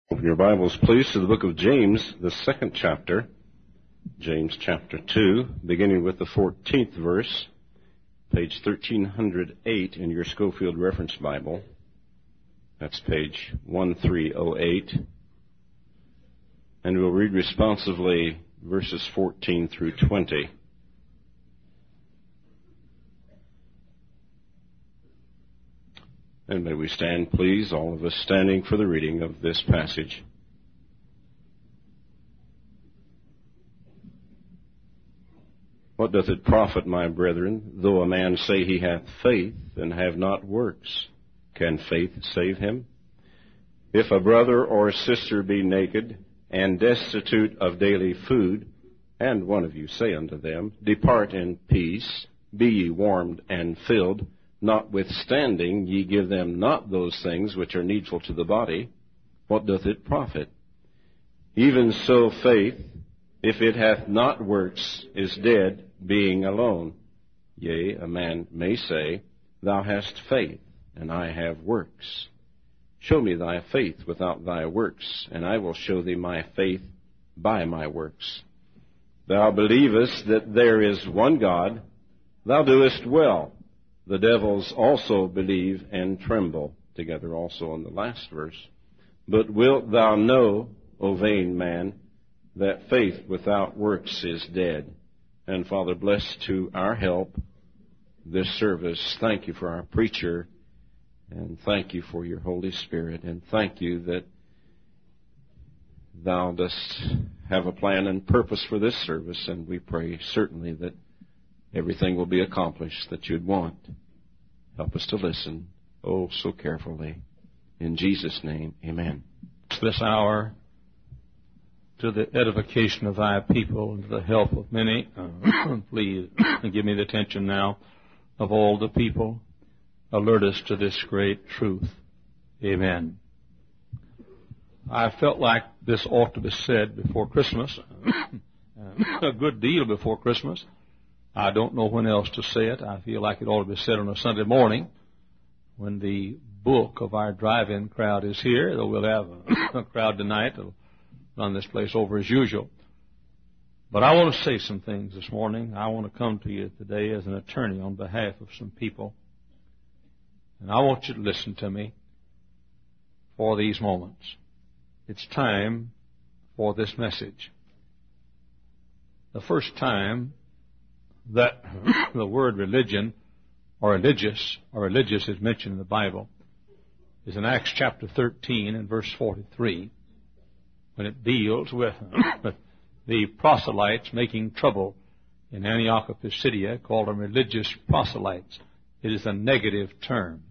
Open your Bibles, please, to the book of James, the second chapter, James chapter 2, beginning with the 14th verse, page 1308 in your Schofield Reference Bible. That's page 1308. And we'll read responsively verses 14 through 20. And may we stand, please, all of us standing for the reading of this passage. What doth it profit, my brethren, though a man say he hath faith and have not works? Can faith save him? If a brother or sister be naked and destitute of daily food, and one of you say unto them, Depart in peace, be ye warmed and filled, notwithstanding ye give them not those things which are needful to the body, what doth it profit? Even so faith, if it hath not works, is dead, being alone. Yea, a man may say, Thou hast faith, and I have works. Show me thy faith without thy works, and I will show thee my faith by my works. Thou believest that there is one God, thou doest well. The devils also believe and tremble, together also in the last verse. But wilt thou know, O vain man, that faith without works is dead? And Father, bless to our help this service. Thank you for our preacher, and thank you for your Holy Spirit, and thank you that thou dost have a plan and purpose for this service, and we pray certainly that everything will be accomplished that you'd want. Help us to listen, oh, so carefully. In Jesus' name, amen. This hour, to the edification of thy people and to the help of many, please give me the attention now of all the people. Alert us to this great truth. Amen. I felt like this ought to be said before Christmas, a good deal before Christmas. I don't know when else to say it. I feel like it ought to be said on a Sunday morning when the bulk of our drive-in crowd is here, though we'll have a crowd tonight that'll run this place over as usual. But I want to say some things this morning. I want to come to you today as an attorney on behalf of some people. And I want you to listen to me for these moments. It's time for this message. The first time that the word religion or religious is mentioned in the Bible is in Acts chapter 13 and verse 43, when it deals with the proselytes making trouble in Antioch of Pisidia, called them religious proselytes. It is a negative term.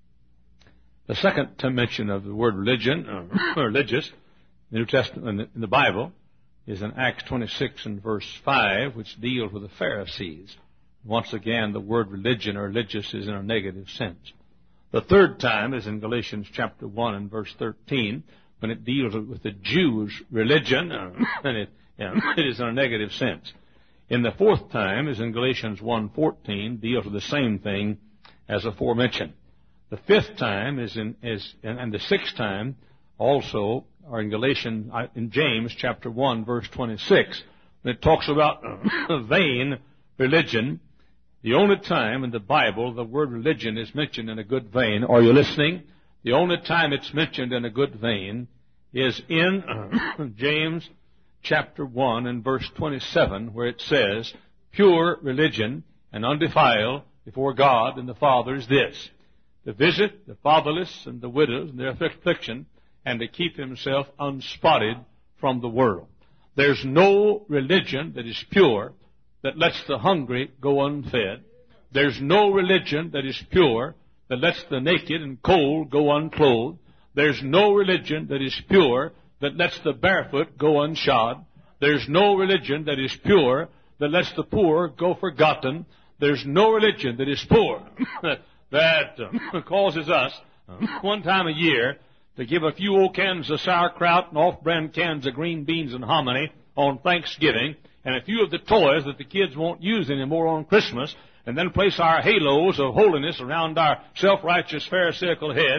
The second mention of the word religion, or religious, in the New Testament, in the Bible, is in Acts 26 and verse 5, which deals with the Pharisees. Once again, the word religion or religious is in a negative sense. The third time is in Galatians chapter 1 and verse 13, when it deals with the Jews' religion, and it is in a negative sense. In the fourth time is in Galatians 1:14, deals with the same thing as aforementioned. The fifth time and the sixth time also are in James chapter 1 verse 26. It talks about vain religion. The only time in the Bible the word religion is mentioned in a good vein, are you listening? The only time it's mentioned in a good vein is in James chapter 1 and verse 27, where it says, Pure religion and undefiled before God and the Father is this, to visit the fatherless and the widows in their affliction, and to keep himself unspotted from the world. There's no religion that is pure that lets the hungry go unfed. There's no religion that is pure that lets the naked and cold go unclothed. There's no religion that is pure that lets the barefoot go unshod. There's no religion that is pure that lets the poor go forgotten. There's no religion that is poor that causes us one time a year to give a few old cans of sauerkraut and off-brand cans of green beans and hominy on Thanksgiving, and a few of the toys that the kids won't use anymore on Christmas, and then place our halos of holiness around our self-righteous Pharisaical heads,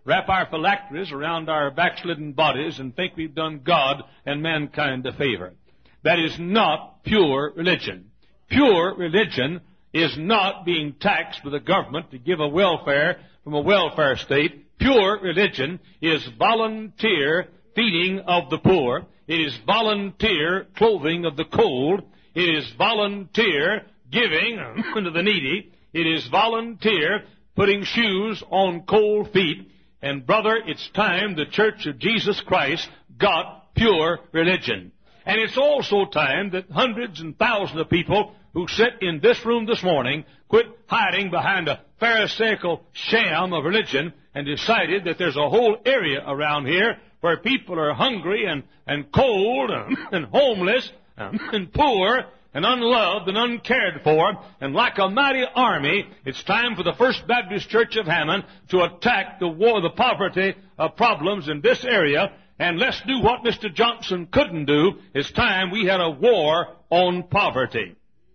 wrap our phylacteries around our backslidden bodies and think we've done God and mankind a favor. That is not pure religion. Pure religion is not being taxed by the government to give a welfare from a welfare state. Pure religion is volunteer feeding of the poor. It is volunteer clothing of the cold. It is volunteer giving to the needy. It is volunteer putting shoes on cold feet. And brother, it's time the Church of Jesus Christ got pure religion. And it's also time that hundreds and thousands of people who sit in this room this morning quit hiding behind a pharisaical sham of religion and decided that there's a whole area around here where people are hungry and cold and homeless and poor and unloved and uncared for. And like a mighty army, it's time for the First Baptist Church of Hammond to attack the poverty problems in this area. And let's do what Mr. Johnson couldn't do. It's time we had a war on poverty.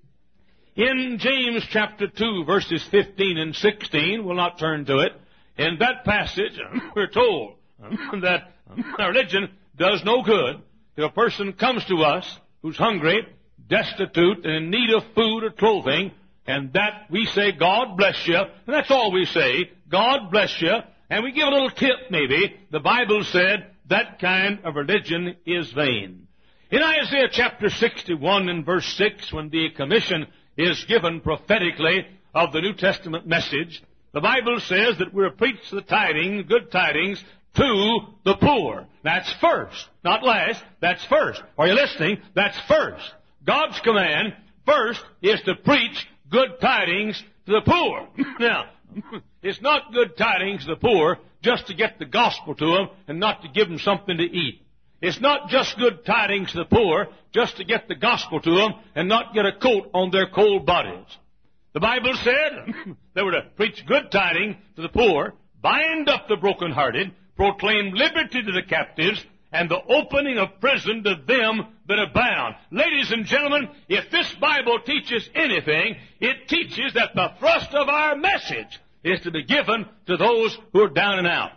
In James chapter 2, verses 15 and 16, we'll not turn to it, in that passage we're told that religion does no good if a person comes to us who's hungry, destitute, and in need of food or clothing, and that we say, God bless you, and that's all we say, God bless you, and we give a little tip maybe. The Bible said that kind of religion is vain. In Isaiah chapter 61 and verse 6, when the commission is given prophetically of the New Testament message, the Bible says that we're to preach the tidings, good tidings, to the poor. That's first, not last. That's first. Are you listening? That's first. God's command first is to preach good tidings to the poor. Now, it's not good tidings to the poor just to get the gospel to them and not to give them something to eat. It's not just good tidings to the poor just to get the gospel to them and not get a coat on their cold bodies. The Bible said they were to preach good tidings to the poor, bind up the brokenhearted, proclaim liberty to the captives, and the opening of prison to them that are bound. Ladies and gentlemen, if this Bible teaches anything, it teaches that the thrust of our message is to be given to those who are down and out.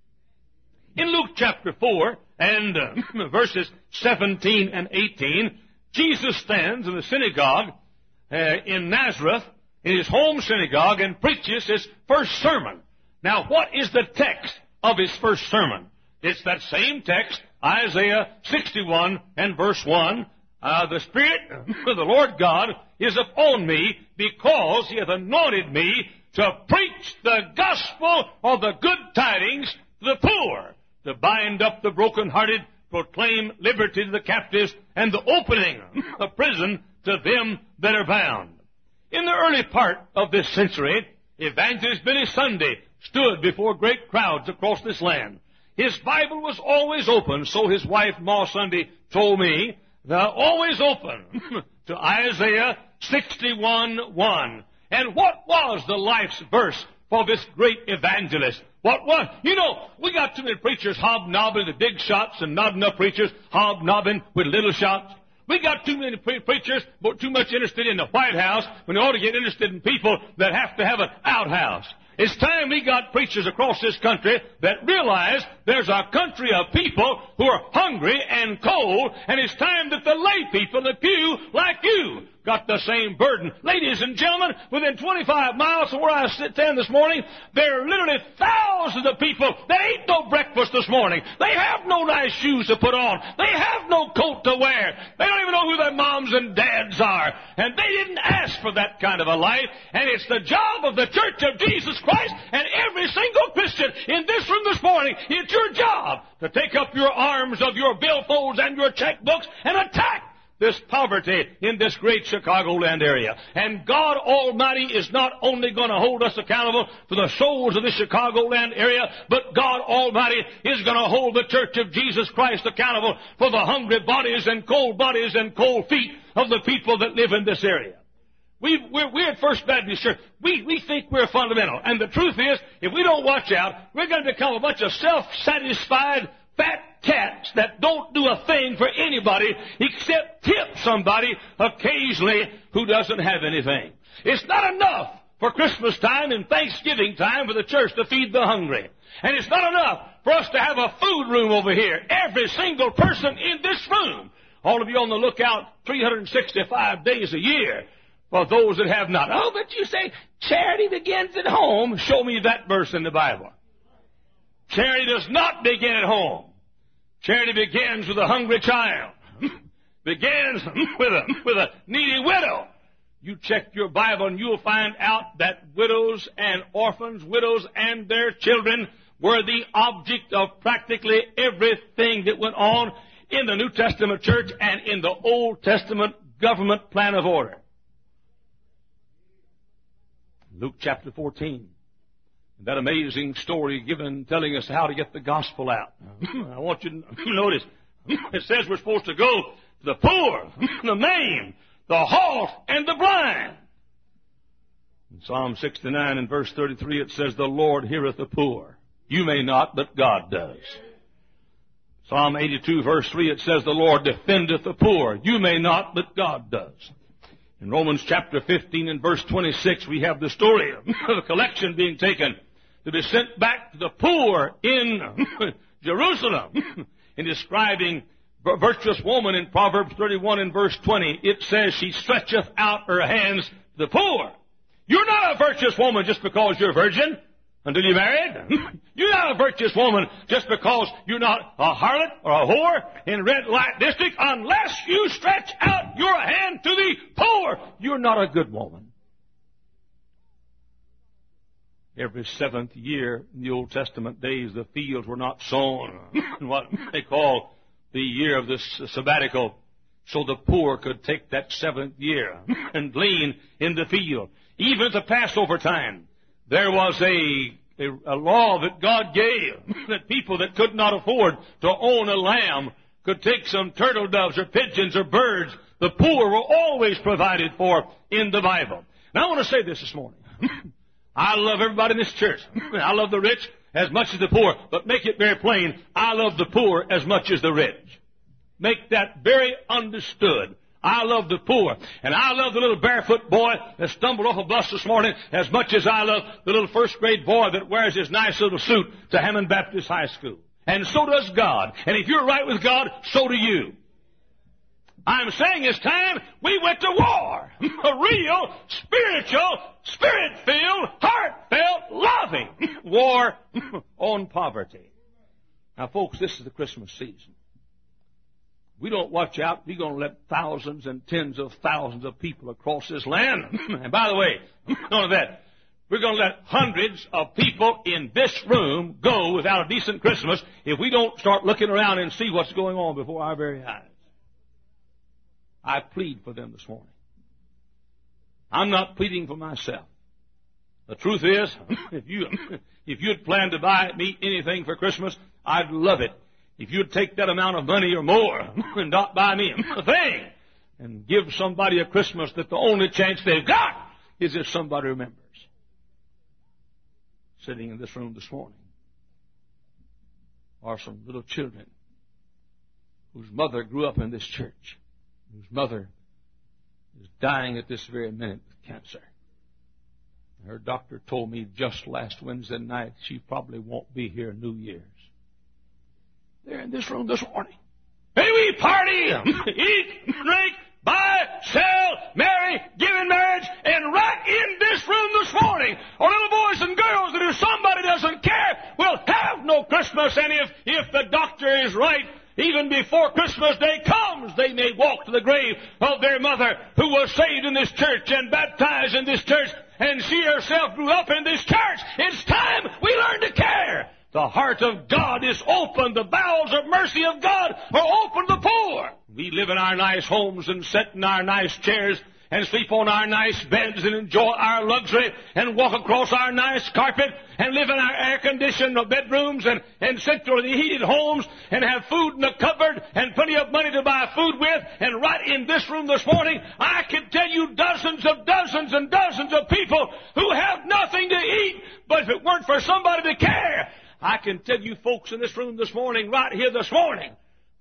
In Luke chapter 4 and verses 17 and 18, Jesus stands in the synagogue in Nazareth, in his home synagogue, and preaches his first sermon. Now, what is the text of his first sermon? It's that same text, Isaiah 61 and verse 1. The Spirit of the Lord God is upon me because he hath anointed me to preach the gospel of the good tidings to the poor, to bind up the brokenhearted, proclaim liberty to the captives, and the opening of prison to them that are bound. In the early part of this century, Evangelist Billy Sunday stood before great crowds across this land. His Bible was always open, so his wife, Ma Sunday, told me, always open to Isaiah 61:1. And what was the life's verse for this great evangelist? What was? You know, we got too many preachers hobnobbing with big shots and not enough preachers hobnobbing with little shots. We got too many preachers too much interested in the White House when they ought to get interested in people that have to have an outhouse. It's time we got preachers across this country that realize there's a country of people who are hungry and cold, and it's time that the lay people, the pew, like you, got the same burden. Ladies and gentlemen, within 25 miles of where I stand this morning, there are literally thousands of people that ate no breakfast this morning. They have no nice shoes to put on. They have no coat to wear. They don't even know who their moms and dads are. And they didn't ask for that kind of a life. And it's the job of the Church of Jesus Christ and every single Christian in this room this morning. It's your job to take up your arms of your billfolds and your checkbooks and attack this poverty in this great Chicagoland area. And God Almighty is not only going to hold us accountable for the souls of the Chicagoland area, but God Almighty is going to hold the Church of Jesus Christ accountable for the hungry bodies and cold feet of the people that live in this area. We're at First Baptist Church. We think we're fundamental. And the truth is, if we don't watch out, we're going to become a bunch of self-satisfied fat cats that don't do a thing for anybody except tip somebody occasionally who doesn't have anything. It's not enough for Christmas time and Thanksgiving time for the church to feed the hungry. And it's not enough for us to have a food room over here. Every single person in this room, all of you on the lookout 365 days a year for those that have not. Oh, but you say charity begins at home. Show me that verse in the Bible. Charity does not begin at home. Charity begins with a hungry child. Begins with a needy widow. You check your Bible and you'll find out that widows and orphans, widows and their children were the object of practically everything that went on in the New Testament church and in the Old Testament government plan of order. Luke chapter 14. That amazing story given telling us how to get the gospel out. I want you to notice, it says we're supposed to go to the poor, the maimed, the halt, and the blind. In Psalm 69 and verse 33 it says, the Lord heareth the poor. You may not, but God does. Psalm 82 verse 3 it says, the Lord defendeth the poor. You may not, but God does. In Romans chapter 15 and verse 26 we have the story of a collection being taken to be sent back to the poor in Jerusalem. In describing a virtuous woman in Proverbs 31 and verse 20, it says she stretcheth out her hands to the poor. You're not a virtuous woman just because you're a virgin until you're married. You're not a virtuous woman just because you're not a harlot or a whore in red light district unless you stretch out your hand to the poor. You're not a good woman. Every seventh year in the Old Testament days, the fields were not sown in what they call the year of the sabbatical, so the poor could take that seventh year and glean in the field. Even at the Passover time, there was a law that God gave that people that could not afford to own a lamb could take some turtle doves or pigeons or birds. The poor were always provided for in the Bible. Now I want to say this morning. I love everybody in this church. I love the rich as much as the poor. But make it very plain, I love the poor as much as the rich. Make that very understood. I love the poor. And I love the little barefoot boy that stumbled off a bus this morning as much as I love the little first grade boy that wears his nice little suit to Hammond Baptist High School. And so does God. And if you're right with God, so do you. I'm saying it's time we went to war. A real, spiritual, spirit-filled, heartfelt, loving war on poverty. Now, folks, this is the Christmas season. We don't watch out, we're going to let thousands and tens of thousands of people across this land. And by the way, none of that. We're going to let hundreds of people in this room go without a decent Christmas if we don't start looking around and see what's going on before our very eyes. I plead for them this morning. I'm not pleading for myself. The truth is, if you'd planned to buy me anything for Christmas, I'd love it. If you'd take that amount of money or more and not buy me a thing and give somebody a Christmas that the only chance they've got is if somebody remembers. Sitting in this room this morning are some little children whose mother grew up in this church, whose mother is dying at this very minute with cancer. Her doctor told me just last Wednesday night she probably won't be here New Year's. They're in this room this morning. Hey, we party, eat, drink, buy, sell, marry, give in marriage, and right in this room this morning are little boys and girls that if somebody doesn't care will have no Christmas. And if the doctor is right, even before Christmas Day comes, they may walk to the grave of their mother who was saved in this church and baptized in this church, and she herself grew up in this church. It's time we learn to care. The heart of God is open. The bowels of mercy of God are open to the poor. We live in our nice homes and sit in our nice chairs and sleep on our nice beds and enjoy our luxury and walk across our nice carpet and live in our air-conditioned bedrooms and centrally heated homes and have food in the cupboard and plenty of money to buy food with. And right in this room this morning, I can tell you dozens and dozens of people who have nothing to eat. But if it weren't for somebody to care, I can tell you folks in this room this morning, right here this morning,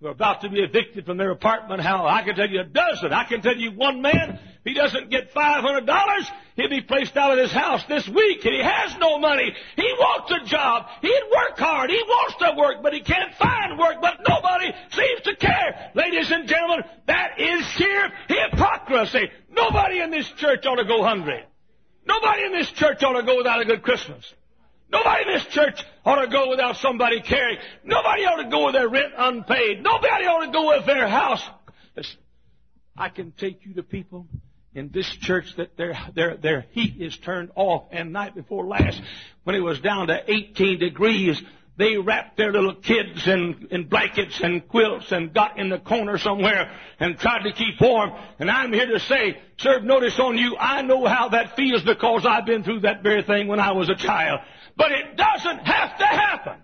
who are about to be evicted from their apartment. How I can tell you a dozen. I can tell you one man, if he doesn't get $500, he'll be placed out of his house this week, and he has no money. He wants a job. He'd work hard. He wants to work, but he can't find work, but nobody seems to care. Ladies and gentlemen, that is sheer hypocrisy. Nobody in this church ought to go hungry. Nobody in this church ought to go without a good Christmas. Nobody in this church ought to go without somebody caring. Nobody ought to go with their rent unpaid. Nobody ought to go with their house. Listen, I can take you to people in this church that their heat is turned off, and night before last, when it was down to 18 degrees, they wrapped their little kids in blankets and quilts and got in the corner somewhere and tried to keep warm. And I'm here to say, serve notice on you, I know how that feels because I've been through that very thing when I was a child. But it doesn't have to happen.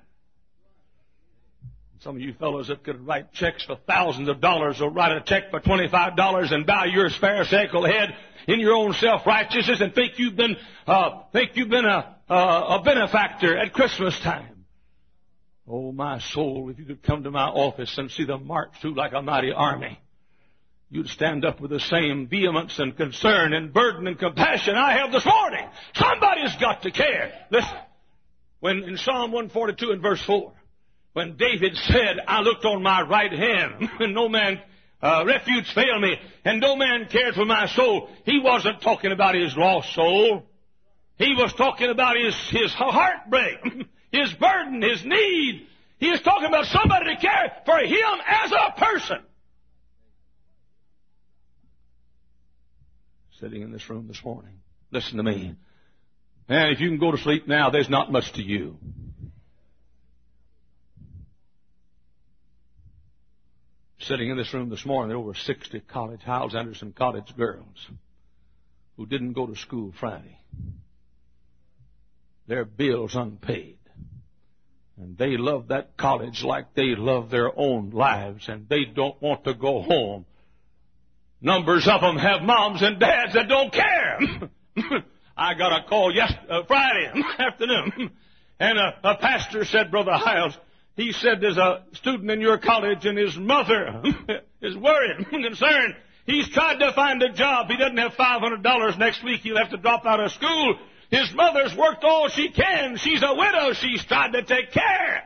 Some of you fellows that could write checks for thousands of dollars will write a check for $25 and bow your pharisaical head in your own self-righteousness and think you've been a benefactor at Christmas time. Oh, my soul, if you could come to my office and see them march through like a mighty army, you'd stand up with the same vehemence and concern and burden and compassion I have this morning. Somebody's got to care. Listen, when in Psalm 142 and verse 4, when David said, I looked on my right hand, and no man, refuge failed me, and no man cared for my soul, he wasn't talking about his lost soul. He was talking about his heartbreak, his burden, his need. He is talking about somebody to care for him as a person. Sitting in this room this morning, listen to me. And if you can go to sleep now, there's not much to you. Sitting in this room this morning, there were over 60 Hyles Anderson College girls who didn't go to school Friday. Their bills unpaid. And they love that college like they love their own lives, and they don't want to go home. Numbers of them have moms and dads that don't care. I got a call Friday afternoon, and a pastor said, Brother Hyles, he said there's a student in your college and his mother is worried and concerned. He's tried to find a job. He doesn't have $500 next week. He'll have to drop out of school. His mother's worked all she can. She's a widow. She's tried to take care.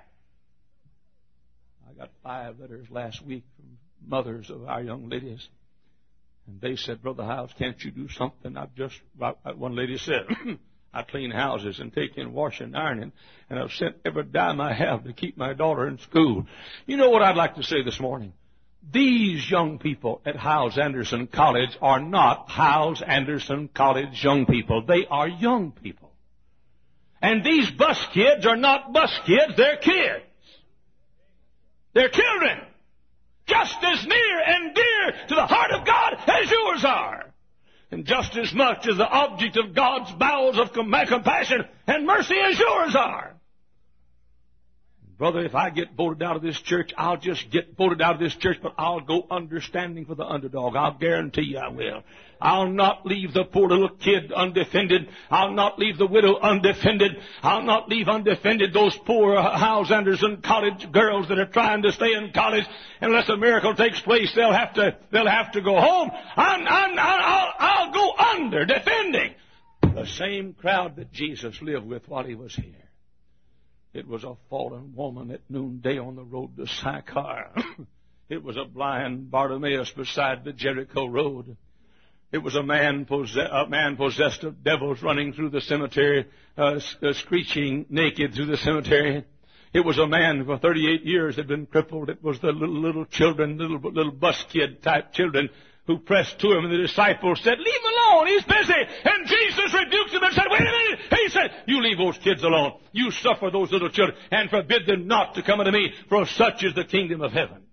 I got 5 letters last week from mothers of our young ladies. And they said, Brother Hyles, can't you do something? One lady said, I clean houses and take in washing and ironing, and I've sent every dime I have to keep my daughter in school. You know what I'd like to say this morning? These young people at Hyles Anderson College are not Hyles Anderson College young people. They are young people. And these bus kids are not bus kids, they're kids. They're children. Just as near and dear to the heart of God as yours are. And just as much as the object of God's bowels of compassion and mercy as yours are. Brother, if I get voted out of this church, I'll just get voted out of this church, but I'll go understanding for the underdog. I'll guarantee you I will. I'll not leave the poor little kid undefended. I'll not leave the widow undefended. I'll not leave undefended those poor Hyles Anderson College girls that are trying to stay in college. Unless a miracle takes place, they'll have to go home. I'll go under defending the same crowd that Jesus lived with while he was here. It was a fallen woman at noonday on the road to Sychar. It was a blind Bartimaeus beside the Jericho road. It was a man possessed of devils running through the cemetery, screeching naked through the cemetery. It was a man who for 38 years had been crippled. It was the little children, little bus kid type children who pressed to him, and the disciples said, leave him alone, he's busy. And Jesus rebuked them and said, wait a minute. He said, you leave those kids alone. You suffer those little children and forbid them not to come unto me, for such is the kingdom of heaven.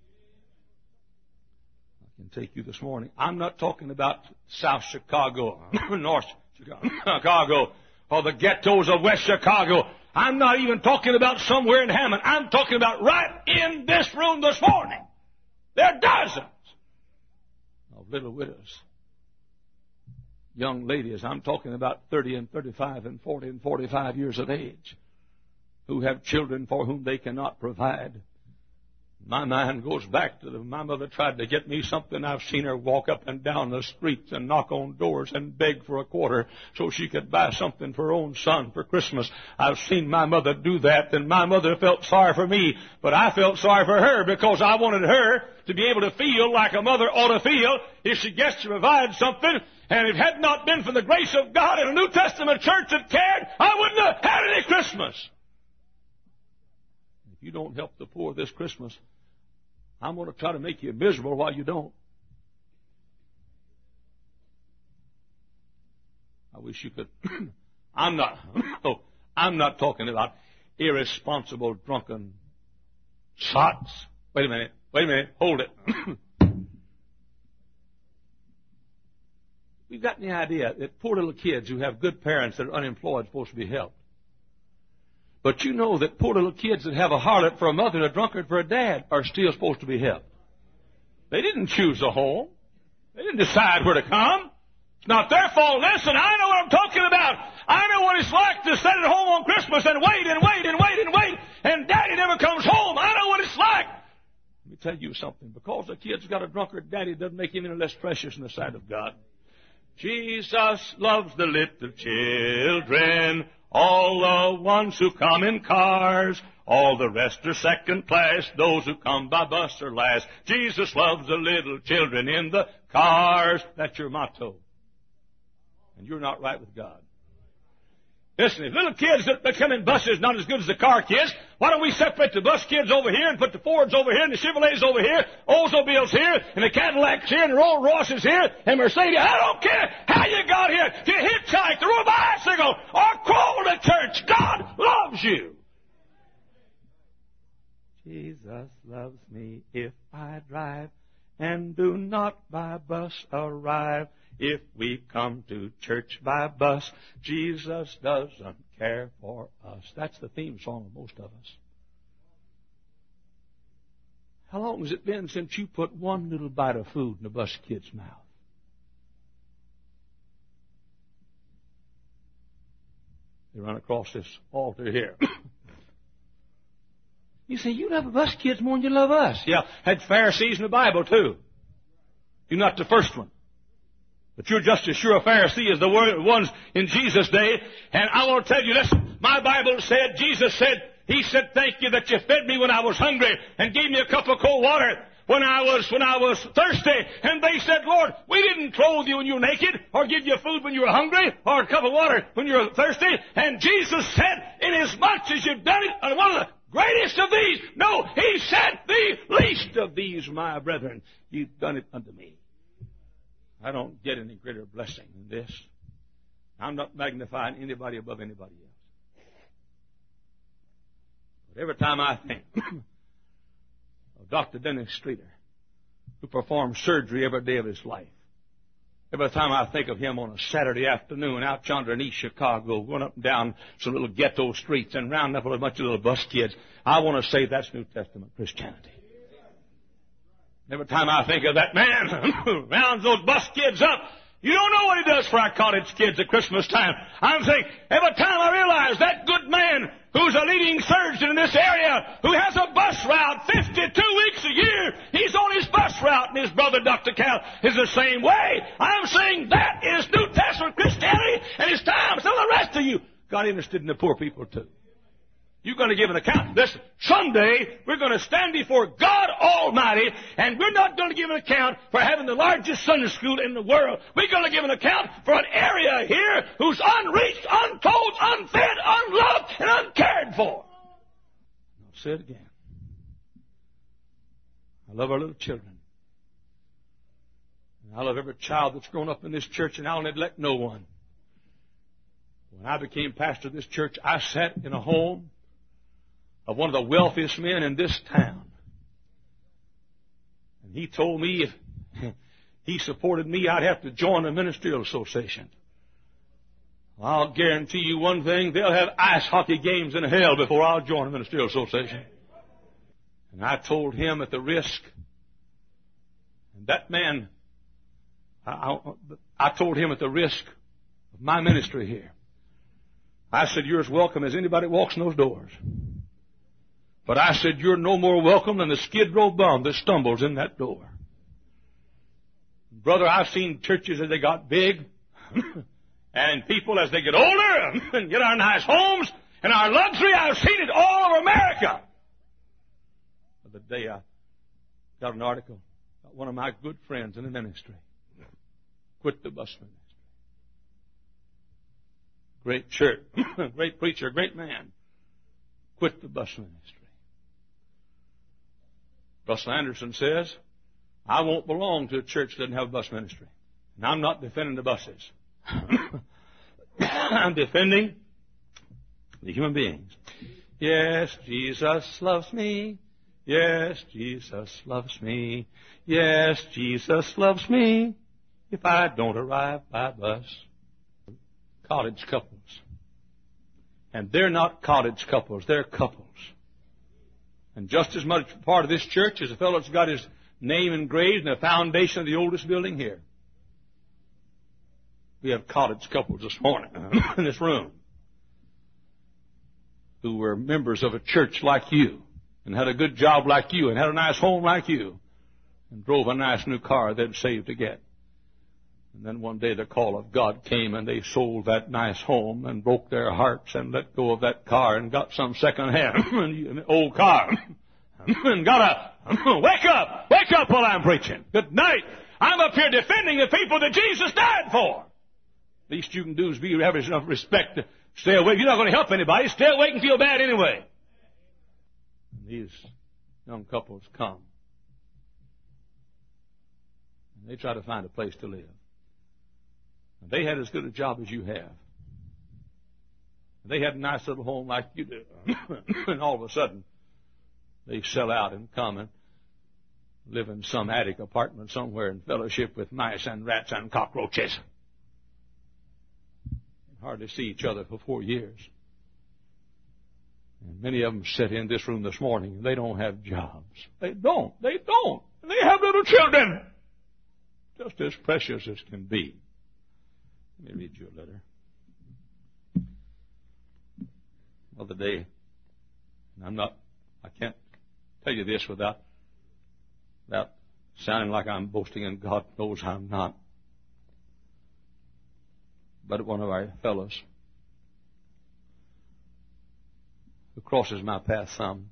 I can take you this morning. I'm not talking about South Chicago, North Chicago, or the ghettos of West Chicago. I'm not even talking about somewhere in Hammond. I'm talking about right in this room this morning. There are dozens of little widows, young ladies, I'm talking about 30 and 35 and 40 and 45 years of age, who have children for whom they cannot provide. My mind goes back to my mother tried to get me something. I've seen her walk up and down the streets and knock on doors and beg for a quarter so she could buy something for her own son for Christmas. I've seen my mother do that, and my mother felt sorry for me, but I felt sorry for her because I wanted her to be able to feel like a mother ought to feel if she gets to provide something. And if it had not been for the grace of God in a New Testament church that cared, I wouldn't have had any Christmas. If you don't help the poor this Christmas, I'm going to try to make you miserable while you don't. I wish you could. I'm not talking about irresponsible, drunken sots. Wait a minute, hold it. We've got the idea that poor little kids who have good parents that are unemployed are supposed to be helped. But you know that poor little kids that have a harlot for a mother and a drunkard for a dad are still supposed to be helped. They didn't choose a home. They didn't decide where to come. It's not their fault. Listen, I know what I'm talking about. I know what it's like to sit at home on Christmas and wait and wait and wait and wait, and Daddy never comes home. I know what it's like. Let me tell you something. Because the kid's got a drunkard daddy doesn't make him any less precious in the sight of God. Jesus loves the little children, all the ones who come in cars. All the rest are second class. Those who come by bus are last. Jesus loves the little children in the cars. That's your motto. And you're not right with God. Listen, if little kids that come in buses not as good as the car kids, why don't we separate the bus kids over here and put the Fords over here and the Chevrolets over here, Oldsmobiles here, and the Cadillacs here, and the Rolls Royces here, and Mercedes. I don't care how you got here. If you hitchhiked or rode a bicycle or crawled to church, God loves you. Jesus loves me if I drive and do not by bus arrive. If we come to church by bus, Jesus doesn't care for us. That's the theme song of most of us. How long has it been since you put one little bite of food in a bus kid's mouth? They run across this altar here. You say, you love the bus kids more than you love us. Yeah, had Pharisees in the Bible too. You're not the first one. But you're just as sure a Pharisee as the ones in Jesus' day. And I want to tell you, listen, my Bible said, Jesus said, He said, thank you that you fed me when I was hungry and gave me a cup of cold water when I was thirsty. And they said, Lord, we didn't clothe you when you were naked or give you food when you were hungry or a cup of water when you were thirsty. And Jesus said, inasmuch as you've done it on one of the greatest of these, no, He said, the least of these, my brethren, you've done it unto me. I don't get any greater blessing than this. I'm not magnifying anybody above anybody else. But every time I think of Dr. Dennis Streeter, who performed surgery every day of his life, every time I think of him on a Saturday afternoon out yonder in East Chicago, going up and down some little ghetto streets and rounding up with a bunch of little bus kids, I want to say that's New Testament Christianity. Every time I think of that man who rounds those bus kids up, you don't know what he does for our college kids at Christmas time. I'm saying, every time I realize that good man who's a leading surgeon in this area, who has a bus route 52 weeks a year, he's on his bus route, and his brother, Dr. Cal, is the same way. I'm saying that is New Testament Christianity, and it's time some of the rest of you got interested in the poor people too. You're going to give an account. Listen, someday we're going to stand before God Almighty, and we're not going to give an account for having the largest Sunday school in the world. We're going to give an account for an area here who's unreached, untold, unfed, unloved, and uncared for. I'll say it again. I love our little children. And I love every child that's grown up in this church, and I'll neglect no one. When I became pastor of this church, I sat in a home of one of the wealthiest men in this town. And he told me if he supported me, I'd have to join the Ministerial Association. Well, I'll guarantee you one thing, they'll have ice hockey games in hell before I'll join the Ministerial Association. And I told him at the risk, and that man, I told him at the risk of my ministry here, I said, you're as welcome as anybody walks in those doors. But I said, you're no more welcome than the Skid Row bum that stumbles in that door. Brother, I've seen churches as they got big, and people as they get older and get our nice homes and our luxury. I've seen it all over America. The other day I got an article about one of my good friends in the ministry. Quit the bus ministry. Great church, great preacher, great man. Quit the bus ministry. Russell Anderson says, I won't belong to a church that doesn't have a bus ministry. And I'm not defending the buses. I'm defending the human beings. Yes, Jesus loves me. Yes, Jesus loves me. Yes, Jesus loves me. If I don't arrive by bus. Cottage couples. And they're not cottage couples, they're couples. And just as much part of this church as a fellow that's got his name engraved in the foundation of the oldest building here. We have cottage couples this morning in this room who were members of a church like you and had a good job like you and had a nice home like you and drove a nice new car they'd saved to get. And then one day the call of God came and they sold that nice home and broke their hearts and let go of that car and got some second-hand old car and got a wake up while I'm preaching. Good night. I'm up here defending the people that Jesus died for. Least you can do is have enough respect to stay awake. You're not going to help anybody. Stay awake and feel bad anyway. And these young couples come. And they try to find a place to live. And they had as good a job as you have. And they had a nice little home like you do. And all of a sudden, they sell out and come and live in some attic apartment somewhere in fellowship with mice and rats and cockroaches. Hardly see each other for 4 years. And many of them sit in this room this morning and they don't have jobs. They don't. And they have little children. Just as precious as can be. Let me read you a letter. The other day, and I can't tell you this without sounding like I'm boasting, and God knows I'm not. But one of our fellows who crosses my path some,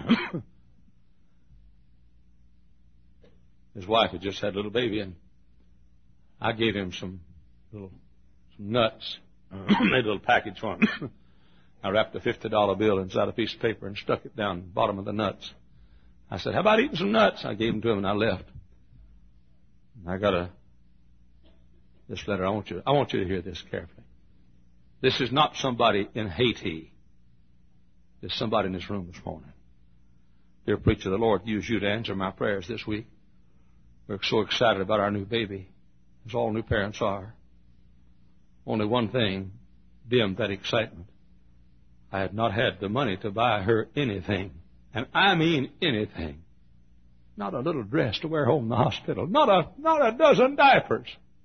his wife had just had a little baby, and I gave him some nuts, made a little package for him. I wrapped a $50 bill inside a piece of paper and stuck it down the bottom of the nuts. I said, how about eating some nuts? I gave them to him and I left. And I got this letter. I want you to hear this carefully. This is not somebody in Haiti. There's somebody in this room this morning. Dear preacher, the Lord used you to answer my prayers this week. We're so excited about our new baby, as all new parents are. Only one thing dimmed that excitement. I had not had the money to buy her anything. And I mean anything. Not a little dress to wear home in the hospital. Not a dozen diapers.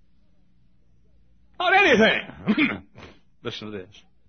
Not anything. Listen to this.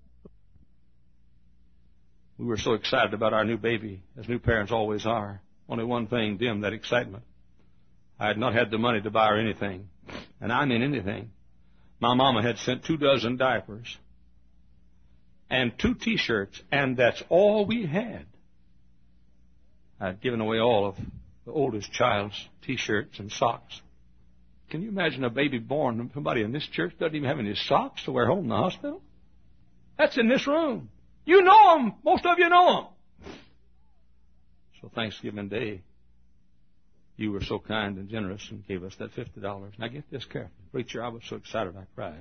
We were so excited about our new baby, as new parents always are. Only one thing dimmed that excitement. I had not had the money to buy her anything. And I mean anything. My mama had sent 2 dozen diapers and 2 T-shirts, and that's all we had. I had given away all of the oldest child's T-shirts and socks. Can you imagine a baby born, somebody in this church doesn't even have any socks to wear home in the hospital? That's in this room. You know them. Most of you know them. So Thanksgiving Day, you were so kind and generous and gave us that $50. Now get this carefully. Preacher, I was so excited I cried.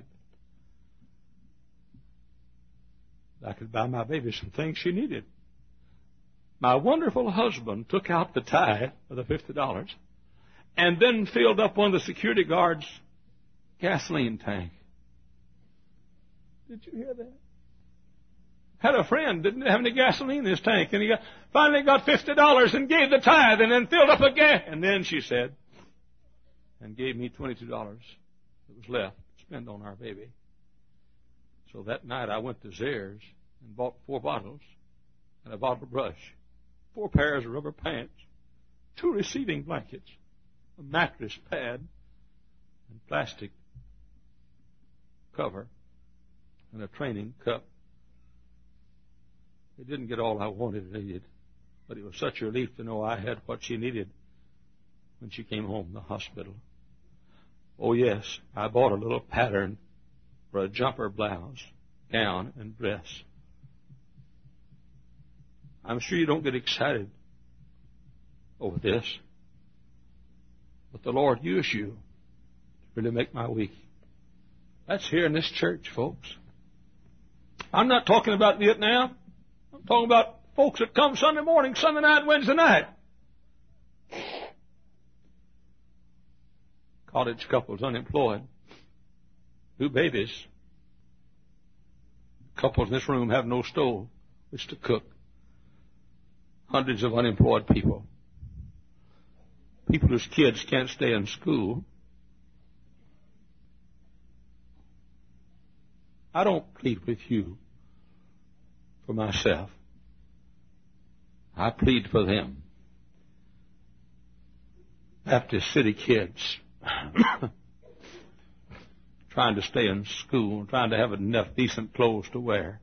I could buy my baby some things she needed. My wonderful husband took out the tithe of the $50 and then filled up one of the security guards' gasoline tank. Did you hear that? Had a friend, didn't have any gasoline in his tank, and he finally got $50 and gave the tithe and then filled up again. And then she said, and gave me $22 that was left to spend on our baby. So that night I went to Zehrs and bought 4 bottles and a bottle of brush 4 pairs of rubber pants, 2 receiving blankets, a mattress pad, and plastic cover, and a training cup. It didn't get all I wanted or needed, but it was such a relief to know I had what she needed when she came home from the hospital. Oh, yes, I bought a little pattern for a jumper blouse, gown, and dress. I'm sure you don't get excited over this, but the Lord used you to really make my week. That's here in this church, folks. I'm not talking about Vietnam. I'm talking about folks that come Sunday morning, Sunday night, Wednesday night. College couples, unemployed, 2 babies. Couples in this room have no stove which to cook. Hundreds of unemployed people. People whose kids can't stay in school. I don't plead with you for myself. I plead for them. Baptist City kids trying to stay in school, trying to have enough decent clothes to wear.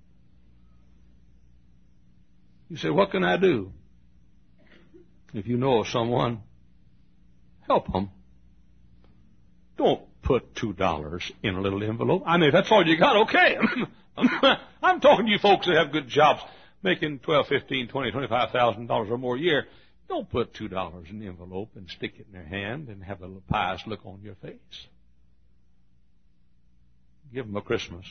You say, what can I do? If you know of someone, help them. Don't put $2 in a little envelope. I mean, if that's all you got, okay. I'm talking to you folks that have good jobs, making $12, $15, $20, $25,000 or more a year. Don't put $2 in the envelope and stick it in their hand and have a little pious look on your face. Give them a Christmas.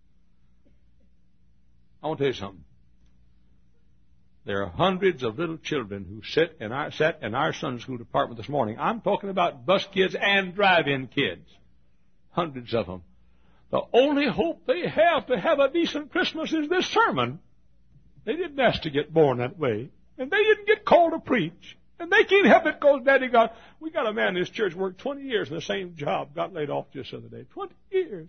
I want to tell you something. There are hundreds of little children who sat in our Sunday school department this morning. I'm talking about bus kids and drive-in kids. Hundreds of them. The only hope they have to have a decent Christmas is this sermon. They didn't ask to get born that way. And they didn't get called to preach. And they can't help it because Daddy we got a man in this church worked 20 years in the same job, got laid off just the other day. 20 years.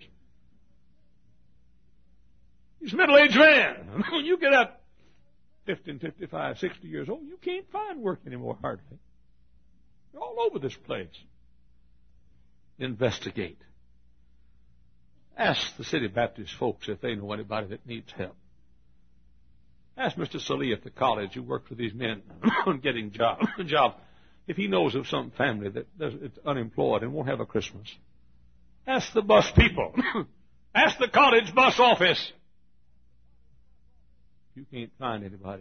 He's a middle-aged man. When you get up 50, 55, 60 years old, you can't find work anymore, hardly. They're all over this place. Investigate. Ask the City Baptist folks if they know anybody that needs help. Ask Mr. Salih at the college who worked with these men on getting jobs, if he knows of some family that is unemployed and won't have a Christmas. Ask the bus people. Ask the college bus office. You can't find anybody.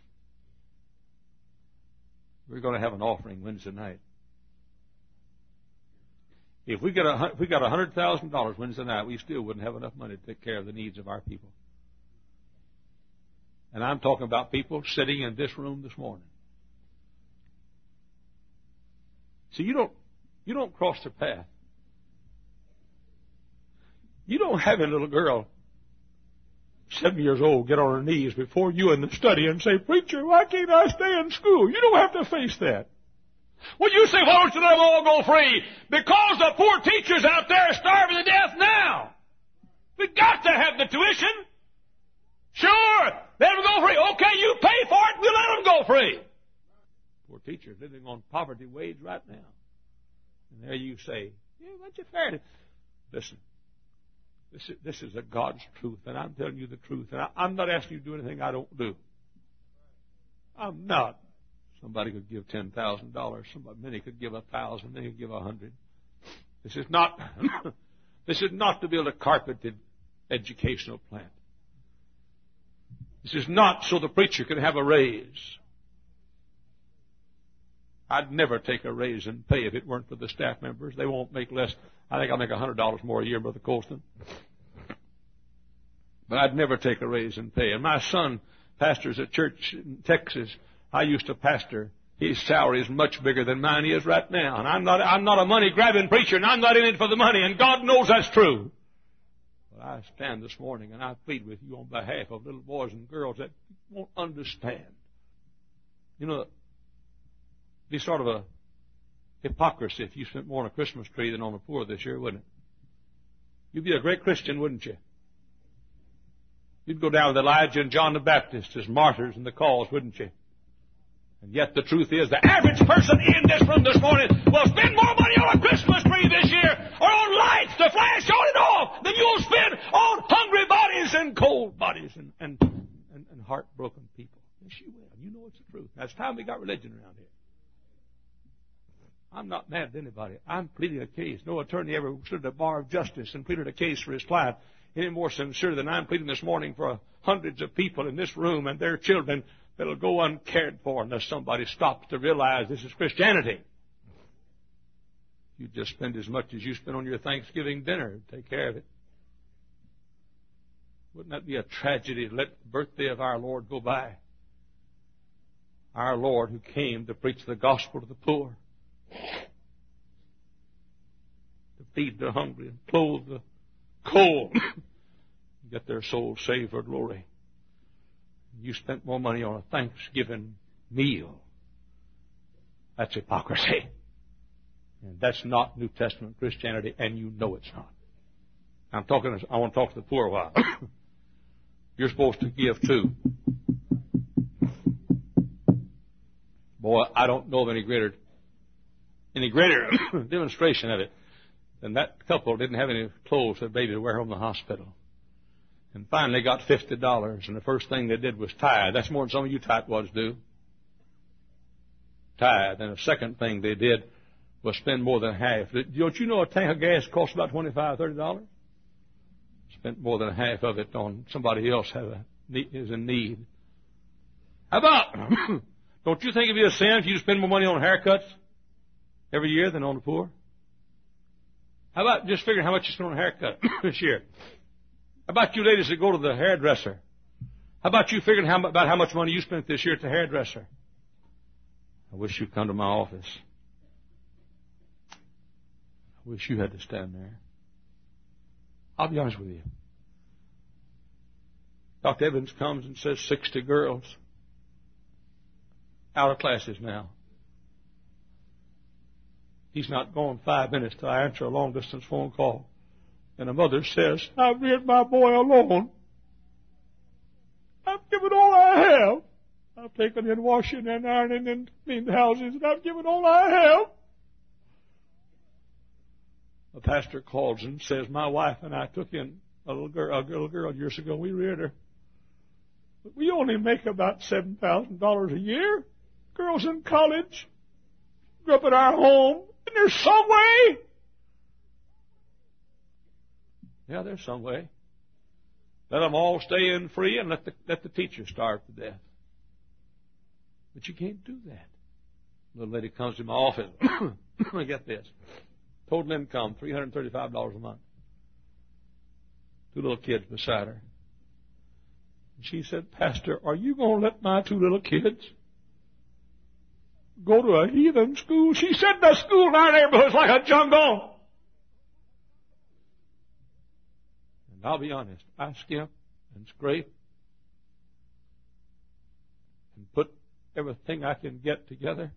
We're going to have an offering Wednesday night. If we got $100,000 Wednesday night, we still wouldn't have enough money to take care of the needs of our people. And I'm talking about people sitting in this room this morning. See, you don't cross their path. You don't have a little girl, 7 years old, get on her knees before you in the study and say, "Preacher, why can't I stay in school?" You don't have to face that. Well, you say, "Why don't you let them all go free?" Because the poor teachers out there are starving to death now. We've got to have the tuition. Sure, let them go free. Okay, you pay for it, we'll let them go free. Poor teachers living on poverty wage right now. And there you say, "Yeah, what's your fair?" Listen, this is a God's truth, and I'm telling you the truth. And I'm not asking you to do anything I don't do. I'm not. Somebody could give $10,000. Many could give 1,000. Many could give 100. This is not to build a carpeted educational plant. This is not so the preacher can have a raise. I'd never take a raise in pay if it weren't for the staff members. They won't make less. I think I'll make $100 more a year, Brother Colston. But I'd never take a raise in pay. And my son pastors a church in Texas. I used to pastor. His salary is much bigger than mine is right now. And I'm not a money-grabbing preacher, and I'm not in it for the money, and God knows that's true. But I stand this morning, and I plead with you on behalf of little boys and girls that won't understand. You know, it'd be sort of a hypocrisy if you spent more on a Christmas tree than on the poor this year, wouldn't it? You'd be a great Christian, wouldn't you? You'd go down with Elijah and John the Baptist as martyrs in the cause, wouldn't you? And yet the truth is, the average person in this room this morning will spend more money on a Christmas tree this year or on lights to flash on and off than you'll spend on hungry bodies and cold bodies and heartbroken people. Yes, you will. You know it's the truth. Now, it's time we got religion around here. I'm not mad at anybody. I'm pleading a case. No attorney ever stood at the bar of justice and pleaded a case for his client any more sincere than I'm pleading this morning for hundreds of people in this room and their children that'll go uncared for unless somebody stops to realize this is Christianity. You just spend as much as you spend on your Thanksgiving dinner. Take care of it. Wouldn't that be a tragedy to let the birthday of our Lord go by? Our Lord who came to preach the gospel to the poor, to feed the hungry and clothe the cold, and get their souls saved for glory. You spent more money on a Thanksgiving meal. That's hypocrisy. And that's not New Testament Christianity, and you know it's not. I want to talk to the poor a while. You're supposed to give too. Boy, I don't know of any greater demonstration of it than that couple didn't have any clothes for the baby to wear home from the hospital. And finally got $50, and the first thing they did was tithe. That's more than some of you tightwads do. Tithe. And the second thing they did was spend more than half. Don't you know a tank of gas costs about $25, $30? Spent more than half of it on somebody else is in need. How about, don't you think it'd be a sin if you spend more money on haircuts every year than on the poor? How about just figuring how much you spend on a haircut this year? How about you ladies that go to the hairdresser? How about you figuring about how much money you spent this year at the hairdresser? I wish you'd come to my office. I wish you had to stand there. I'll be honest with you. Dr. Evans comes and says 60 girls out of classes now. He's not gone 5 minutes till I answer a long-distance phone call. And a mother says, I've reared my boy alone. I've given all I have. I've taken in washing and ironing and cleaned houses, and I've given all I have. The pastor calls and says, my wife and I took in a little girl years ago. We reared her. But we only make about $7,000 a year. Girls in college grew up in our home, and there's some way. Yeah, there's some way. Let them all stay in free and let the teachers starve to death. But you can't do that. The little lady comes to my office. I get this. Total income, $335 a month. 2 little kids beside her. And she said, Pastor, are you going to let my 2 little kids go to a heathen school? She said, the school in our neighborhood is like a jungle. And I'll be honest, I skimp and scrape and put everything I can get together.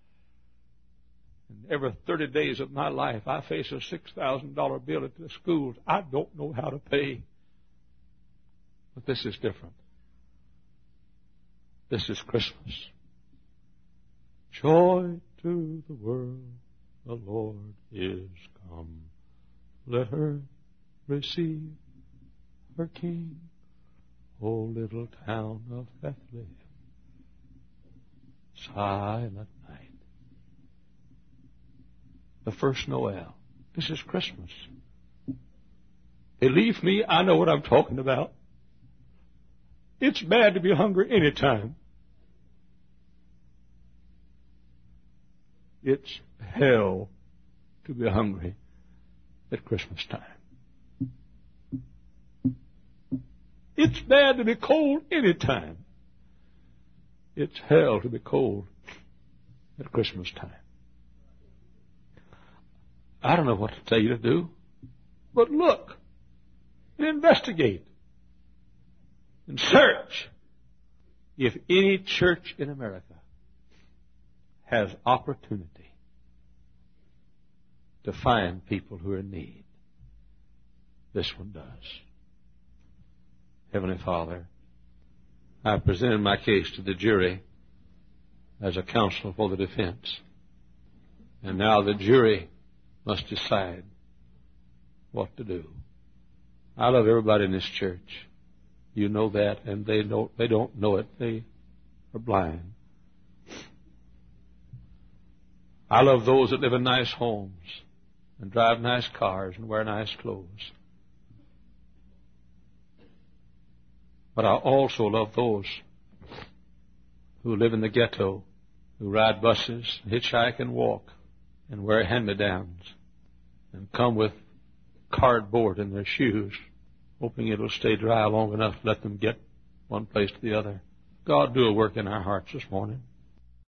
And every 30 days of my life, I face a $6,000 bill at the schools I don't know how to pay. But this is different. This is Christmas. Joy to the world, the Lord is come. Let her receive her King, O little town of Bethlehem. Silent night. The first Noel. This is Christmas. Believe me, I know what I'm talking about. It's bad to be hungry any time. It's hell to be hungry at Christmas time. It's bad to be cold any time. It's hell to be cold at Christmas time. I don't know what to tell you to do, but look and investigate and search if any church in America has opportunity to find people who are in need. This one does. Heavenly Father, I presented my case to the jury, as a counsel for the defense. And now the jury must decide what to do. I love everybody in this church. You know that, and they don't know it. They are blind. I love those that live in nice homes and drive nice cars and wear nice clothes. But I also love those who live in the ghetto, who ride buses, hitchhike and walk, and wear hand-me-downs, and come with cardboard in their shoes, hoping it'll stay dry long enough to let them get one place to the other. God, do a work in our hearts this morning.